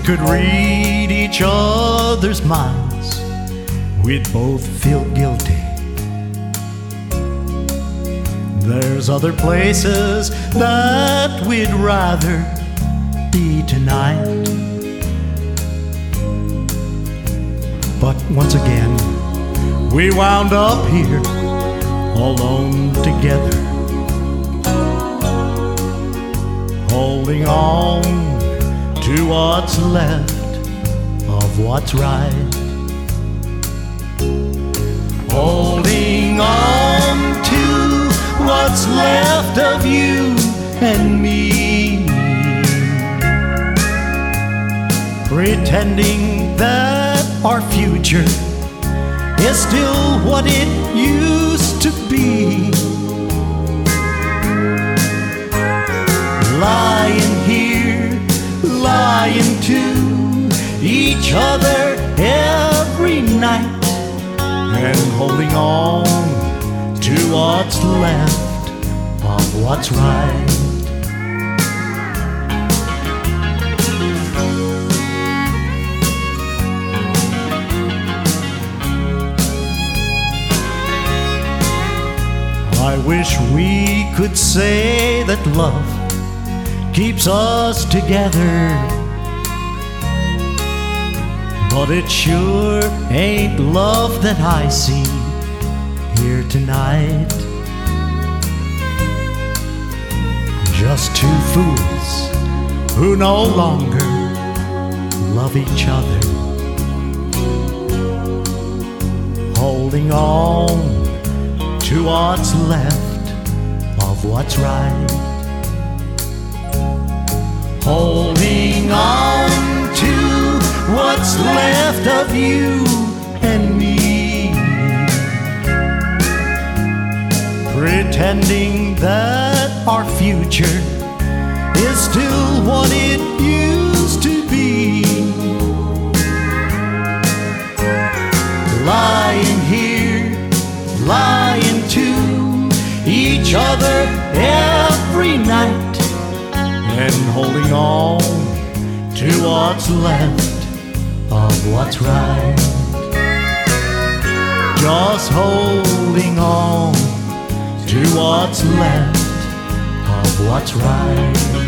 could read each other's minds, we'd both feel guilty. There's other places that we'd rather be tonight. But once again, we wound up here alone together, holding on to what's left of what's right. Holding on to what's left of you and me, pretending that our future is still what it used to be. Lying here, lying to each other every night, and holding on to what's left of what's right. I wish we could say that love keeps us together, but it sure ain't love that I see here tonight. Just two fools who no longer love each other, holding on to what's left of what's right. Holding on to what's left of you and me, pretending that our future is still what it used to be. Lying here, lying to each other every night, and holding on to what's left of what's right. Just holding on to what's left of what's right.